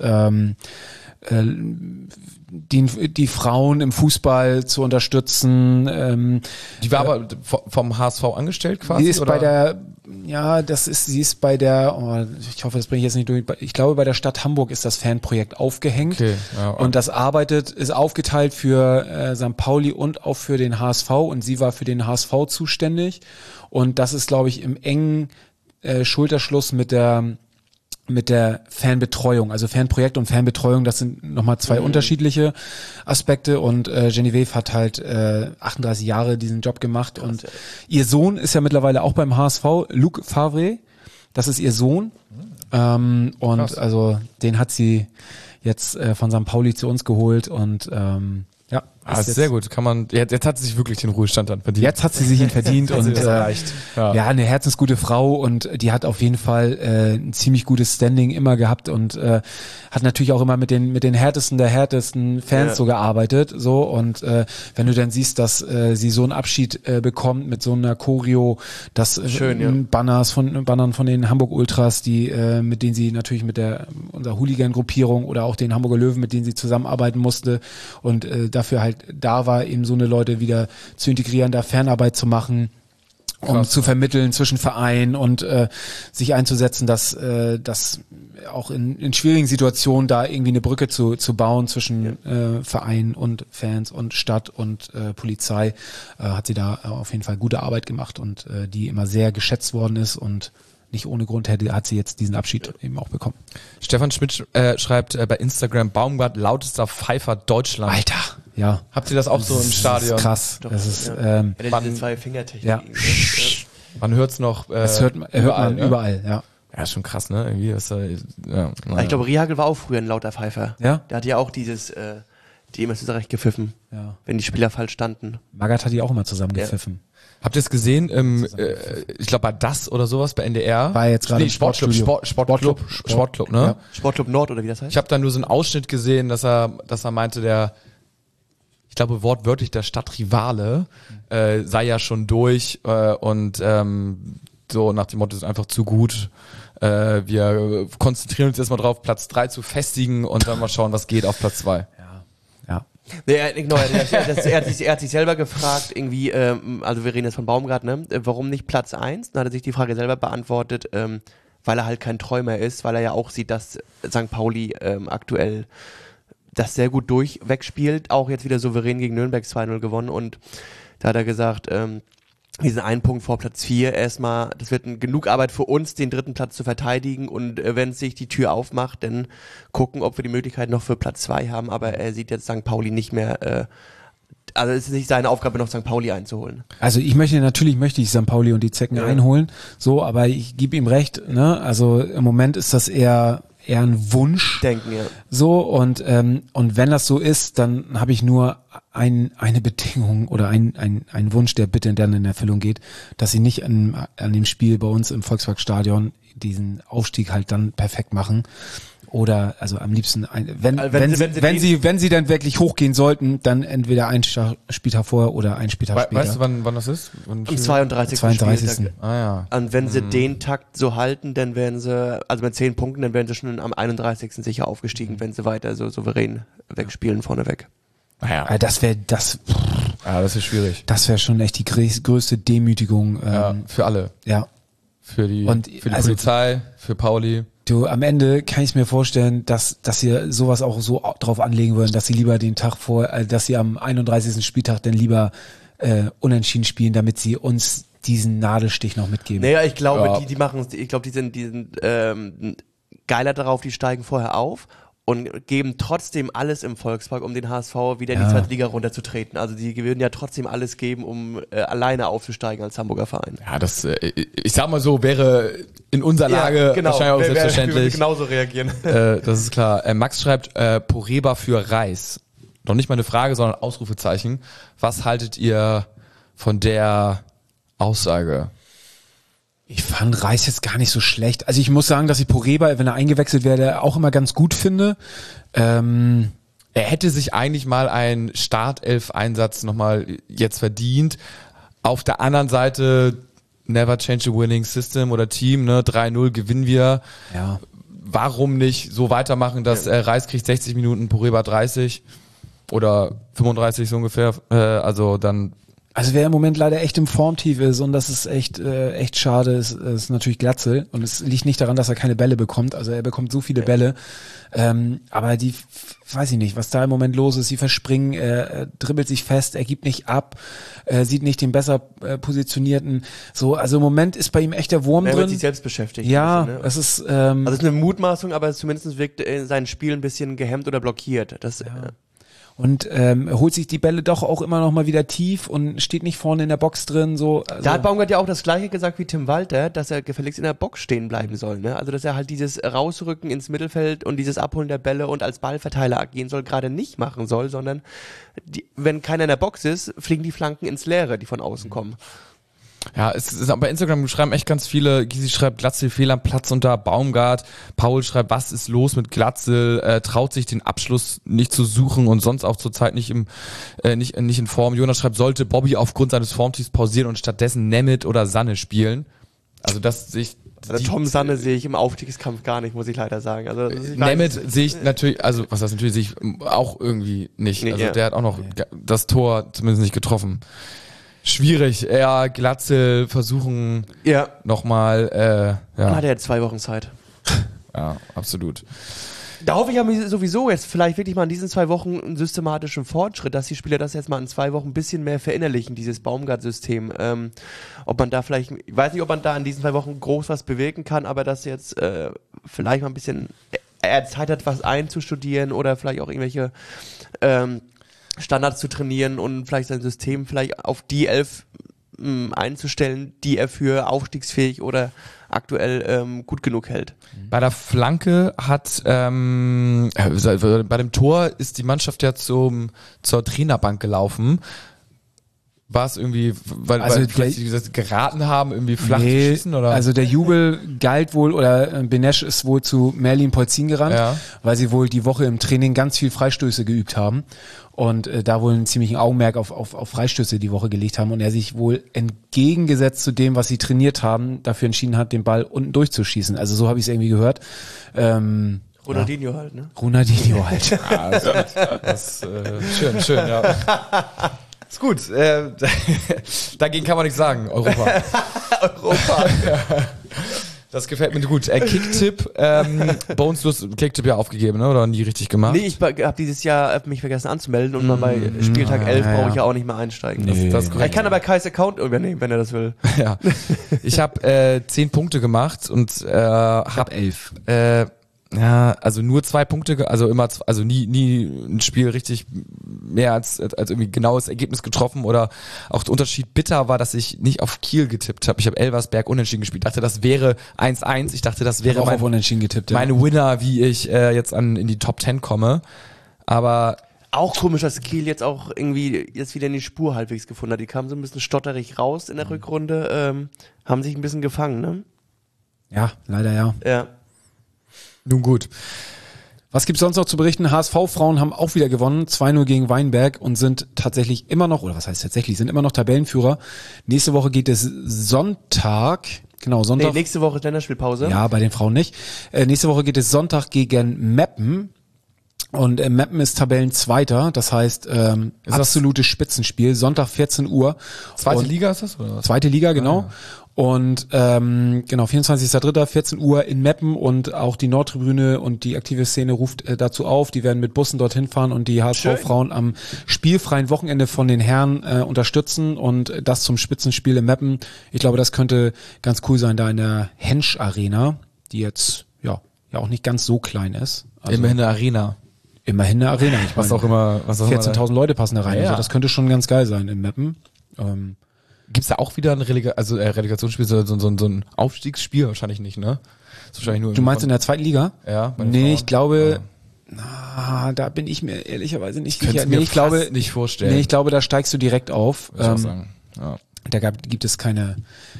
die Frauen im Fußball zu unterstützen. Die war aber vom HSV angestellt quasi? Sie ist sie ist bei der, ich hoffe, das bringe ich jetzt nicht durch, ich glaube, bei der Stadt Hamburg ist das Fanprojekt aufgehängt. Okay, ja. Und das ist aufgeteilt für St. Pauli und auch für den HSV und sie war für den HSV zuständig und das ist, glaube ich, im engen Schulterschluss mit der Fanbetreuung, also Fanprojekt und Fanbetreuung, das sind nochmal 2 unterschiedliche Aspekte und Genevieve hat halt 38 Jahre diesen Job gemacht. Krass, und ihr Sohn ist ja mittlerweile auch beim HSV, Luc Favre, das ist ihr Sohn und also den hat sie jetzt von St. Pauli zu uns geholt und ja. Sehr gut. Jetzt hat sie sich wirklich den Ruhestand dann verdient. Jetzt hat sie sich ihn verdient und eine herzensgute Frau und die hat auf jeden Fall ein ziemlich gutes Standing immer gehabt und hat natürlich auch immer mit den härtesten der härtesten Fans so gearbeitet, so und wenn du dann siehst, dass sie so einen Abschied bekommt mit so einer Choreo, das Bannern von den Hamburg Ultras, die mit denen sie natürlich unserer Hooligan-Gruppierung oder auch den Hamburger Löwen, mit denen sie zusammenarbeiten musste und dafür halt da war, eben so eine Leute wieder zu integrieren, da Fernarbeit zu machen, um zu vermitteln zwischen Verein und sich einzusetzen, dass auch in schwierigen Situationen da irgendwie eine Brücke zu bauen zwischen Verein und Fans und Stadt und Polizei, hat sie da auf jeden Fall gute Arbeit gemacht und die immer sehr geschätzt worden ist und nicht ohne Grund hat sie jetzt diesen Abschied eben auch bekommen. Stefan Schmidt schreibt bei Instagram, Baumgart lautester Pfeifer Deutschland. Alter, ja. Habt ihr das auch so im Stadion? Das ist krass. Doch, das ist, diese 2 Fingertechniken. Ja. Man hört's noch. Das hört man überall, ja. Ja, schon krass, ne? Irgendwie ist Ich glaube, Rihagel war auch früher ein lauter Pfeifer. Ja? Der hat ja auch die immer zusammen gepfiffen, wenn die Spieler falsch standen. Magath hat die auch immer zusammen gepfiffen. Habt ihr es gesehen ich glaube bei Das oder sowas bei NDR? War jetzt gerade Sportclub, ne? Ja. Sportclub Nord oder wie das heißt? Ich habe da nur so einen Ausschnitt gesehen, dass er meinte, ich glaube wortwörtlich der Stadtrivale sei ja schon durch und so nach dem Motto, ist einfach zu gut. Wir konzentrieren uns erstmal drauf, Platz 3 zu festigen und dann mal schauen, was geht auf Platz 2. Ja. Nee, er hat sich selber gefragt, irgendwie, also wir reden jetzt von Baumgart, ne? Warum nicht Platz 1? Dann hat er sich die Frage selber beantwortet, weil er halt kein Träumer ist, weil er ja auch sieht, dass St. Pauli aktuell das sehr gut wegspielt, auch jetzt wieder souverän gegen Nürnberg 2-0 gewonnen und Da hat er gesagt, wir sind einen Punkt vor Platz 4 erstmal. Das wird genug Arbeit für uns, den 3. Platz zu verteidigen. Und wenn sich die Tür aufmacht, dann gucken, ob wir die Möglichkeit noch für Platz 2 haben. Aber er sieht jetzt St. Pauli nicht mehr, also es ist nicht seine Aufgabe, noch St. Pauli einzuholen. Also natürlich möchte ich St. Pauli und die Zecken einholen, so, aber ich gebe ihm recht, ne? Also im Moment ist das eher ein Wunsch. Denken, ja. So, und wenn das so ist, dann habe ich nur eine Bedingung oder ein Wunsch, der bitte dann in Erfüllung geht, dass sie nicht an dem Spiel bei uns im Volksparkstadion diesen Aufstieg halt dann perfekt machen. Oder also am liebsten, wenn sie dann wirklich hochgehen sollten, dann entweder ein Spieltag vorher oder ein Spieltag später. Weißt du, wann das ist? Am 32. 32. Spieltag. Ah ja. Und wenn sie den Takt so halten, dann werden sie, also mit 10 Punkten, dann werden sie schon am 31. sicher aufgestiegen, wenn sie weiter so souverän wegspielen vorneweg. Ja. Das wäre Das ist schwierig. Das wäre schon echt die größte Demütigung. Für alle. Ja. Für die Polizei, für Pauli. Du, am Ende kann ich mir vorstellen, dass sie sowas auch so drauf anlegen würden, dass sie lieber den Tag dass sie am 31. Spieltag dann lieber unentschieden spielen, damit sie uns diesen Nadelstich noch mitgeben. Naja, ich glaube, die machen es, ich glaube, die sind geiler darauf, die steigen vorher auf und geben trotzdem alles im Volkspark, um den HSV wieder in die zweite Liga runterzutreten. Also die würden ja trotzdem alles geben, um alleine aufzusteigen als Hamburger Verein. Ja, das, ich sag mal so, wäre in unserer Lage wahrscheinlich auch selbstverständlich. Wir würden genauso reagieren. Das ist klar. Max schreibt, Poreba für Reis. Noch nicht mal eine Frage, sondern Ausrufezeichen. Was haltet ihr von der Aussage? Ich fand Reis jetzt gar nicht so schlecht. Also ich muss sagen, dass ich Poreba, wenn er eingewechselt werde, auch immer ganz gut finde. Er hätte sich eigentlich mal einen Startelf-Einsatz nochmal jetzt verdient. Auf der anderen Seite, never change a winning system oder Team, ne? 3-0 gewinnen wir. Ja. Warum nicht so weitermachen, dass Reis kriegt 60 Minuten, Poreba 30 oder 35 so ungefähr. Also wer im Moment leider echt im Formtief ist und das ist echt schade, ist natürlich Glatzel und es liegt nicht daran, dass er keine Bälle bekommt, also er bekommt so viele Bälle, aber die, weiß ich nicht, was da im Moment los ist, sie verspringen, er dribbelt sich fest, er gibt nicht ab, sieht nicht den besser positionierten, so, also im Moment ist bei ihm echt der Wurm drin. Er wird sich selbst beschäftigt. Ja, bisschen, ne? es ist also es ist eine Mutmaßung, aber zumindest wirkt sein Spiel ein bisschen gehemmt oder blockiert. Das und holt sich die Bälle doch auch immer noch mal wieder tief und steht nicht vorne in der Box drin. So, also. Da hat Baumgart ja auch das Gleiche gesagt wie Tim Walter, dass er gefälligst in der Box stehen bleiben soll. Ne? Also dass er halt dieses Rausrücken ins Mittelfeld und dieses Abholen der Bälle und als Ballverteiler agieren soll, gerade nicht machen soll, sondern wenn keiner in der Box ist, fliegen die Flanken ins Leere, die von außen kommen. Ja, es ist bei Instagram schreiben echt ganz viele. Gysi schreibt, Glatzel fehl am Platz unter Baumgart. Paul schreibt, was ist los mit Glatzel? Traut sich den Abschluss nicht zu suchen und sonst auch zurzeit nicht in Form. Jonas schreibt, sollte Bobby aufgrund seines Formtiefs pausieren und stattdessen Nemeth oder Sanne spielen? Also das sehe ich. Also Tom Sanne sehe ich im Aufstiegskampf gar nicht, muss ich leider sagen. Also Nemeth sehe ich natürlich, also was heißt natürlich, sehe ich auch irgendwie nicht. Also der hat auch noch das Tor zumindest nicht getroffen. Schwierig, eher Glatzel versuchen nochmal. Dann hat er jetzt 2 Wochen Zeit. Ja, absolut. Da hoffe ich ja sowieso jetzt vielleicht wirklich mal in diesen 2 Wochen einen systematischen Fortschritt, dass die Spieler das jetzt mal in 2 Wochen ein bisschen mehr verinnerlichen, dieses Baumgart-System. Ob man da vielleicht, ich weiß nicht, ob man da in diesen 2 Wochen groß was bewirken kann, aber dass jetzt vielleicht mal ein bisschen Zeit hat, was einzustudieren oder vielleicht auch irgendwelche Standards zu trainieren und vielleicht sein System vielleicht auf die 11 einzustellen, die er für aufstiegsfähig oder aktuell gut genug hält. Bei der Flanke hat bei dem Tor ist die Mannschaft ja zur Trainerbank gelaufen. War es irgendwie, weil die das geraten haben, irgendwie flach zu schießen? Oder? Also der Jubel galt wohl, oder Benesch ist wohl zu Merlin Polzin gerannt, weil sie wohl die Woche im Training ganz viel Freistöße geübt haben und da wohl einen ziemlichen Augenmerk auf Freistöße die Woche gelegt haben und er sich wohl entgegengesetzt zu dem, was sie trainiert haben, dafür entschieden hat, den Ball unten durchzuschießen. Also so habe ich es irgendwie gehört. Ronaldinho halt, ne? Ronaldinho halt. Ja, das schön, ja. Ist gut. Dagegen kann man nichts sagen. Europa. Das gefällt mir gut. Kicktipp, Bones, du hast Kicktipp ja aufgegeben, ne? Oder nie richtig gemacht? Nee, ich habe dieses Jahr mich vergessen anzumelden und bei Spieltag 11 brauche ich ja auch nicht mehr einsteigen. Das ist korrekt. Ich kann aber Kais Account übernehmen, wenn er das will. Ja. Ich habe 10 Punkte gemacht und hab 11. Ja, also nur 2 Punkte, also immer, also nie ein Spiel richtig mehr als irgendwie genaues Ergebnis getroffen oder auch der Unterschied bitter war, dass ich nicht auf Kiel getippt habe. Ich habe Elversberg unentschieden gespielt. Dachte, das wäre 1-1. Ich dachte, das wäre auch auf unentschieden getippt, ja. meine Winner, wie ich jetzt in die Top 10 komme. Aber Auch komisch, dass Kiel jetzt auch irgendwie jetzt wieder in die Spur halbwegs gefunden hat. Die kamen so ein bisschen stotterig raus in der Rückrunde, haben sich ein bisschen gefangen, ne? Ja, leider ja. Ja. nun gut. Was gibt's sonst noch zu berichten? HSV-Frauen haben auch wieder gewonnen, 2-0 gegen Weinberg und sind tatsächlich immer noch, oder was heißt tatsächlich, sind immer noch Tabellenführer. Nächste Woche geht es Sonntag. Nee, nächste Woche ist Länderspielpause. Ja, bei den Frauen nicht. Nächste Woche geht es Sonntag gegen Meppen. Und Meppen ist Tabellenzweiter, das heißt absolutes Spitzenspiel, Sonntag 14 Uhr. Zweite Liga ist das, oder was? Zweite Liga, genau. Und genau, 24.03., 14 Uhr in Meppen und auch die Nordtribüne und die aktive Szene ruft dazu auf. Die werden mit Bussen dorthin fahren und die HSV-Frauen am spielfreien Wochenende von den Herren unterstützen und das zum Spitzenspiel in Meppen. Ich glaube, das könnte ganz cool sein, da in der Hensch Arena, die jetzt ja auch nicht ganz so klein ist. Also, Immerhin eine Arena. Immerhin eine Arena. Ich Was meine, auch immer. 14.000 Leute passen da rein. Ja. Also das könnte schon ganz geil sein in Meppen. Gibt's da auch wieder ein Relegationsspiel, so ein Aufstiegsspiel? Wahrscheinlich nicht, ne? Ist wahrscheinlich nur Du meinst in der zweiten Liga? Ja, bei den Nee, Frauen. ich glaube, Ja. da bin ich mir ehrlicherweise nicht Könnte sicher. mir Nee, ich glaube, fast nicht vorstellen. nee, ich glaube, da steigst du direkt auf. Muss ich auch sagen. Ja. Da gibt es keine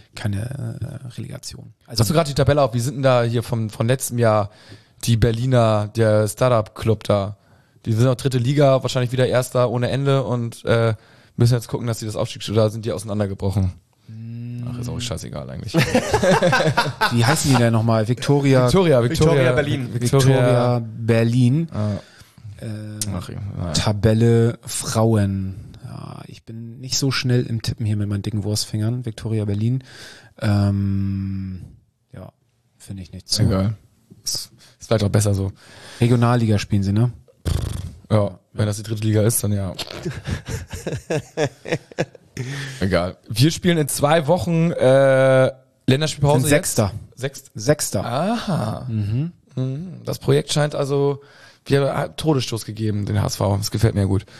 Relegation. Also Hast du gerade die Tabelle auf? Wie sind denn da hier von letztem Jahr die Berliner, der Startup-Club da? Die sind auch dritte Liga, wahrscheinlich wieder Erster ohne Ende und müssen jetzt gucken, dass sie das Aufstiegsspiel, da sind die auseinandergebrochen. Ach, ist auch scheißegal eigentlich. wie heißen die denn nochmal? Victoria Berlin. Victoria Berlin. Ach, ja. Tabelle Frauen. Ja, ich bin nicht so schnell im Tippen hier mit meinen dicken Wurstfingern. Victoria Berlin. Ja, finde ich nicht so. Egal. Ist vielleicht auch besser so. Regionalliga spielen sie, ne? Ja, wenn das die dritte Liga ist, dann ja. Egal. Wir spielen in 2 Wochen Länderspielpause. Sind Sechster. Sechster. Aha. Mhm. Das Projekt scheint also, wir haben Todesstoß gegeben, den HSV. Das gefällt mir gut.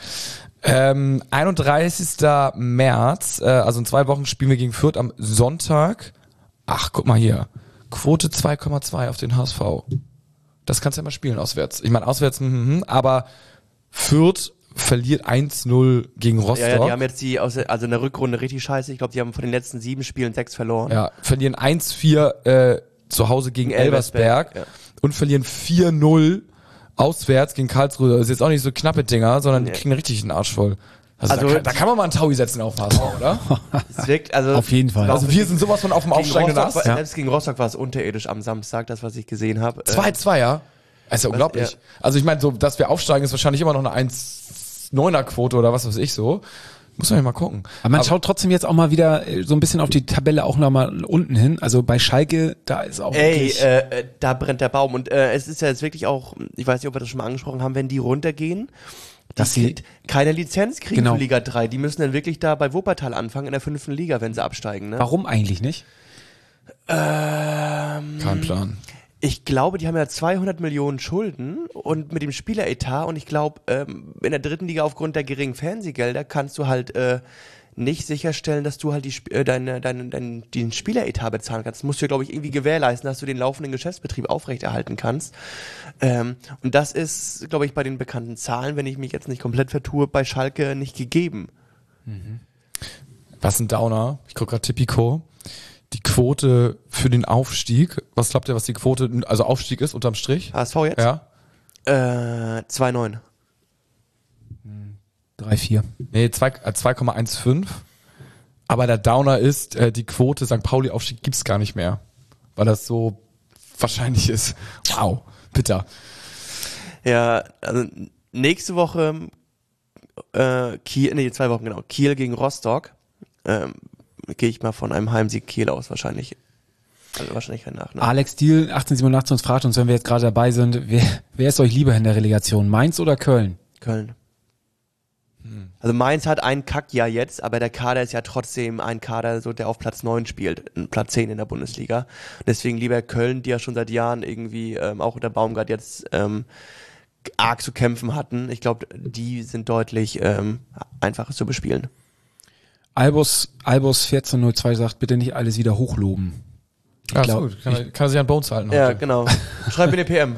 31. März, also in 2 Wochen spielen wir gegen Fürth am Sonntag. Ach, guck mal hier. Quote 2,2 auf den HSV. Das kannst du ja mal spielen auswärts. Ich meine, auswärts, aber Fürth verliert 1-0 gegen Rostock. Ja, die haben jetzt also in der Rückrunde richtig scheiße. Ich glaube, die haben von den letzten 7 Spielen 6 verloren. Ja, verlieren 1-4 zu Hause gegen Elversberg ja. und verlieren 4-0 auswärts gegen Karlsruhe. Das ist jetzt auch nicht so knappe Dinger, sondern die kriegen richtig den Arsch voll. Also da kann man mal einen Taui setzen auf HSV, oder? Es wirkt, also Auf jeden Fall. Also wir sind sowas von auf dem aufsteigenden Ast. Rostock, selbst gegen Rostock war es unterirdisch am Samstag, das, was ich gesehen habe. 2-2, ja? Das ist ja unglaublich. Ja. Also ich meine, so, dass wir aufsteigen, ist wahrscheinlich immer noch eine 1,9er-Quote oder was weiß ich so. Muss man ja mal gucken. Aber man schaut trotzdem jetzt auch mal wieder so ein bisschen auf die Tabelle auch nochmal unten hin. Also bei Schalke, da ist auch wirklich... Da brennt der Baum. Und es ist ja jetzt wirklich auch, ich weiß nicht, ob wir das schon mal angesprochen haben, wenn die runtergehen, Dass sie keine Lizenz kriegen Genau. für Liga 3. Die müssen dann wirklich da bei Wuppertal anfangen in der 5. Liga, wenn sie absteigen. Ne? Warum eigentlich nicht? Kein Plan. Ich glaube, die haben ja 200 Millionen Schulden und mit dem Spieleretat und ich glaube, in der 3. Liga aufgrund der geringen Fernsehgelder kannst du halt nicht sicherstellen, dass du halt den Spieleretat bezahlen kannst. Das musst du ja, glaube ich, irgendwie gewährleisten, dass du den laufenden Geschäftsbetrieb aufrechterhalten kannst. Und das ist, glaube ich, bei den bekannten Zahlen, wenn ich mich jetzt nicht komplett vertue, bei Schalke nicht gegeben. Was ein Downer. Ich gucke gerade Tipico. Die Quote für den Aufstieg. Was glaubt ihr, was die Quote, also Aufstieg ist unterm Strich? HSV jetzt? Ja. 2,9. 3-4. Nee, 2,15. Aber der Downer ist, die Quote St. Pauli Aufstieg gibt's gar nicht mehr. Weil das so wahrscheinlich ist. Wow, bitter. Ja, also nächste Woche Kiel, 2 Wochen genau, Kiel gegen Rostock. Gehe ich mal von einem Heimsieg Kiel aus wahrscheinlich. Also wahrscheinlich kein Nachname. Alex Diel, 1887, uns fragt uns, wenn wir jetzt gerade dabei sind, wer ist euch lieber in der Relegation? Mainz oder Köln? Köln. Also Mainz hat einen Kackjahr jetzt, aber der Kader ist ja trotzdem ein Kader, so der auf Platz 9 spielt, Platz 10 in der Bundesliga. Deswegen lieber Köln, die ja schon seit Jahren irgendwie auch unter Baumgart jetzt arg zu kämpfen hatten. Ich glaube, die sind deutlich einfacher zu bespielen. Albus 1402 sagt, bitte nicht alles wieder hochloben. Ja, ist gut. Kann er sich an Bones halten heute. Ja, genau. Schreib mir eine PM.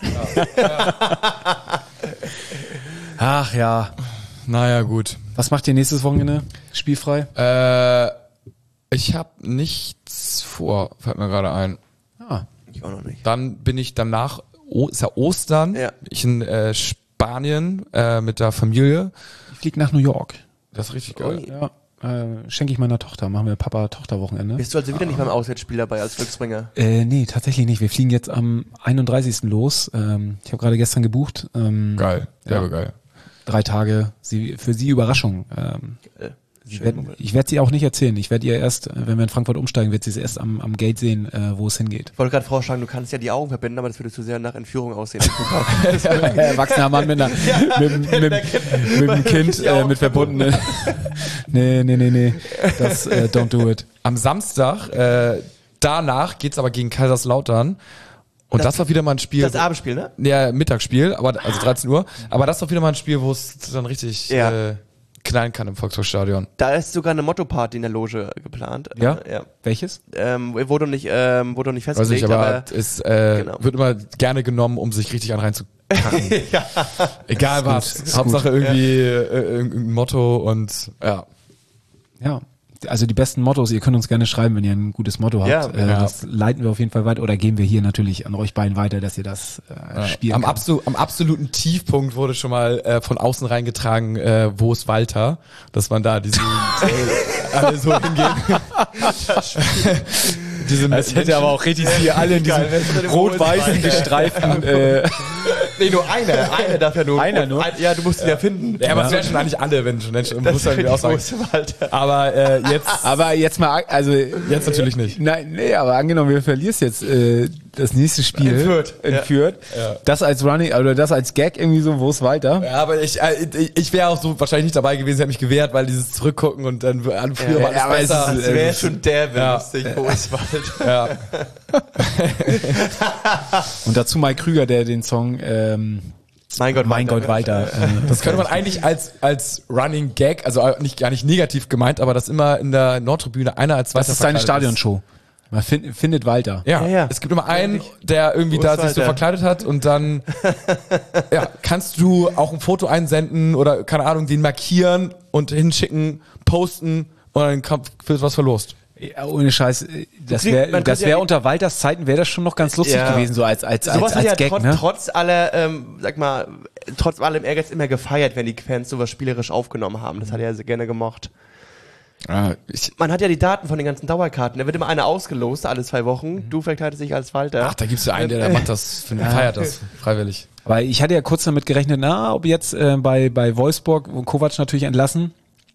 Ach ja. Naja, gut. Was macht ihr nächstes Wochenende? Spielfrei? Ich habe nichts vor, fällt mir gerade ein. Ah. Ich auch noch nicht. Dann bin ich danach, ist ja Ostern, Ja. ich in Spanien mit der Familie. Ich fliege nach New York. Das ist richtig geil. Ja. Schenke ich meiner Tochter. Machen wir Papa-Tochter-Wochenende. Bist du also wieder nicht beim Auswärtsspiel dabei als Glücksbringer? Nee, tatsächlich nicht. Wir fliegen jetzt am 31. los. Ich habe gerade gestern gebucht. Geil, Ja. geil. 3 Tage. Für sie Überraschung. Ich werde sie auch nicht erzählen. Ich werde ihr erst, wenn wir in Frankfurt umsteigen, wird sie es erst am Gate sehen, wo es hingeht. Ich wollte gerade vorschlagen, du kannst ja die Augen verbinden, aber das würde zu sehr nach Entführung aussehen. Erwachsener Mann mit einem Kind mit verbundenen. Nee. Das don't do it. Am Samstag, danach geht's aber gegen Kaiserslautern. Und das war wieder mal ein Spiel. Das Abendspiel, ne? Ja, Mittagsspiel, also 13 Uhr. Aber das war wieder mal ein Spiel, wo es dann richtig knallen kann im Volkshochstadion. Da ist sogar eine Motto-Party in der Loge geplant. Ja? Ja. Welches? Wurde nicht Weiß nicht, festgelegt, aber es genau. wird immer gerne genommen, um sich richtig reinzukacken. ja. Egal was. Ist Hauptsache irgendwie irgendein Motto und ja. Ja. Also die besten Mottos, ihr könnt uns gerne schreiben, wenn ihr ein gutes Motto habt. Ja, Das leiten wir auf jeden Fall weiter oder geben wir hier natürlich an euch beiden weiter, dass ihr das spielen Am könnt. absoluten Tiefpunkt wurde schon mal von außen reingetragen, wo ist Walter? Dass man da alle so hingehen. Das hätte aber auch richtig hier alle in diesem rot-weißen gestreiften Nee, nur einer darf ja nur. Einer nur? Ja, du musst ihn ja finden. Ja, aber es wären schon eigentlich alle, wenn schon Menschen muss man auch sagen. Aber jetzt mal, also jetzt natürlich nicht. Nein, nee, aber angenommen, wir verlierst jetzt das nächste Spiel In Fürth. Ja. Das als Running oder das als Gag irgendwie so, wo ist Walter? Ja, aber ich wäre auch so wahrscheinlich nicht dabei gewesen, hätte mich gewehrt, weil dieses Zurückgucken und dann früher war alles aber es besser. Das wäre schon der Ja. lustig, wo ist Wald. Ja. Und dazu Mike Krüger, der den Song Mein Gott, Walter. Das könnte man eigentlich als Running Gag, also gar nicht negativ gemeint, aber dass immer in der Nordtribüne einer als Das Walter ist deine verkleidet Stadionshow. Man findet Walter. Ja. Ja. Es gibt immer einen, der irgendwie Wo da ist sich so Walter? verkleidet hat und dann kannst du auch ein Foto einsenden oder keine Ahnung, den markieren und hinschicken, posten und dann wird was verlost. Ja, ohne Scheiß, das man wäre könnte ja- unter Walters Zeiten wäre das schon noch ganz lustig Ja. gewesen, so als Sowas hat ja Gag, ne? trotz aller, trotz allem Ehrgeiz immer gefeiert, wenn die Fans sowas spielerisch aufgenommen haben. Das hat er sehr gerne gemocht. Ja, Man hat ja die Daten von den ganzen Dauerkarten. Da wird immer einer ausgelost, alle 2 Wochen. Du verkleidest dich als Walter. Ach, da gibt's ja einen, der macht das, feiert das freiwillig. Weil ich hatte ja kurz damit gerechnet, ob jetzt bei Wolfsburg, wo Kovac natürlich entlassen,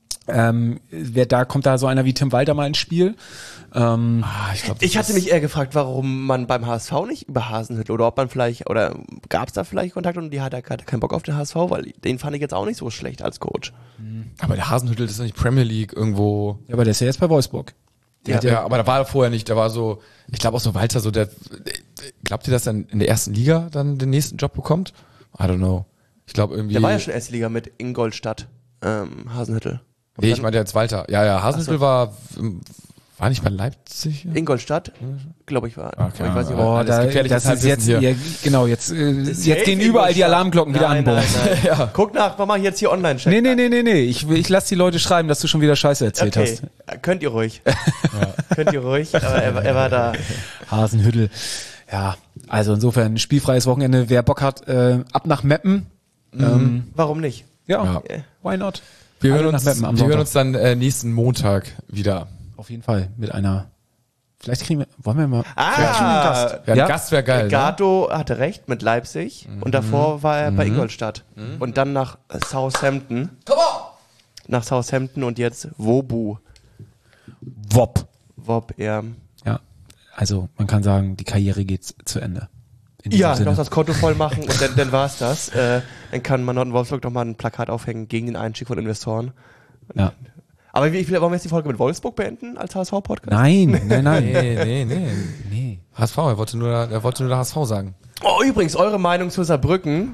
kommt da so einer wie Tim Walter mal ins Spiel. Ich glaube, Ich hatte mich eher gefragt, warum man beim HSV nicht über Hasenhüttl oder ob man vielleicht, oder gab es da vielleicht Kontakt und die hatte keinen Bock auf den HSV, weil den fand ich jetzt auch nicht so schlecht als Coach. aber der Hasenhüttl ist doch nicht Premier League irgendwo. Ja, aber der ist ja jetzt bei Wolfsburg. Ja, aber da war er vorher nicht, der war so, ich glaube auch so Walter, so glaubt ihr, dass er in der ersten Liga dann den nächsten Job bekommt? I don't know. Ich glaube irgendwie. Der war ja schon erste Liga mit Ingolstadt, Hasenhüttl. Nee, ich meine jetzt Walter. Ja, Hasenhüttl war nicht bei Leipzig? Ingolstadt, glaube ich, war. Okay, Aber ich weiß nicht, aber- Oh, alles gefährliches das ist jetzt, Halbwissen hier. ja, genau, jetzt hält gehen überall die Ingolstadt. Alarmglocken wieder an. Nein. Ja. Guck nach, mach mal jetzt hier Online-Check. Nee. Ich lass die Leute schreiben, dass du schon wieder Scheiße erzählt Okay, könnt ihr ruhig. Könnt ihr ruhig, aber er war da. hast. Hasenhüttl. Ja, also insofern ein spielfreies Wochenende. Wer Bock hat, ab nach Meppen. Warum nicht? Ja, why not? Wir Alle hören nach Meppen am uns Sonntag. dann nächsten Montag wieder. Auf jeden Fall mit einer. Vielleicht wollen wir mal. Ah, Ja, ein Ja? Gast wäre geil. Ne? Gato hatte recht mit Leipzig und davor war er bei Ingolstadt und dann nach Southampton. Nach Southampton und jetzt Wobu. Wop. Wob, ja. Ja. Also man kann sagen, die Karriere geht zu Ende. In diesem Ja, Sinne. noch das Konto voll machen und dann war's das. Dann kann man in Wolfsburg doch mal ein Plakat aufhängen gegen den Einstieg von Investoren. Ja. Aber wollen wir jetzt die Folge mit Wolfsburg beenden als HSV-Podcast? Nein. Nee. HSV, er wollte nur der HSV sagen. Oh, übrigens, eure Meinung zu Saarbrücken,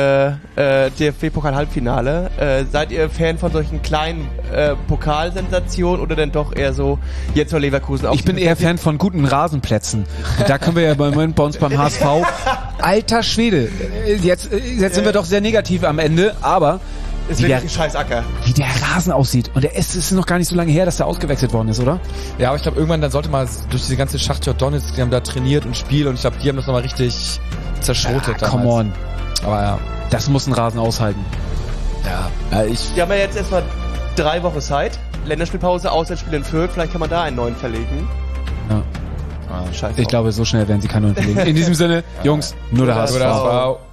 DFB-Pokal-Halbfinale. Seid ihr Fan von solchen kleinen Pokalsensationen oder denn doch eher so, jetzt soll Leverkusen auf? Ich bin eher Fan von guten Rasenplätzen. Und da können wir ja im Moment bei uns beim HSV. Alter Schwede. Jetzt sind wir doch sehr negativ am Ende, aber ist wirklich ein scheiß Acker. wie der Rasen aussieht. Und es ist noch gar nicht so lange her, dass der ausgewechselt worden ist, oder? Ja, aber ich glaube, irgendwann, dann sollte mal durch diese ganze Schachtjord Donetsk, die haben da trainiert und Spiel und ich glaube, die haben das nochmal richtig zerschrotet. Come on. Aber ja. Das muss ein Rasen aushalten. Ja, Wir haben ja jetzt erstmal 3 Wochen Zeit. Länderspielpause, Auswärtsspiel in Fürth. Vielleicht kann man da einen neuen verlegen. Ja. Scheiße. Ich glaube, so schnell werden sie keinen neuen verlegen. In diesem Sinne, Jungs, nur der HSV. HSV.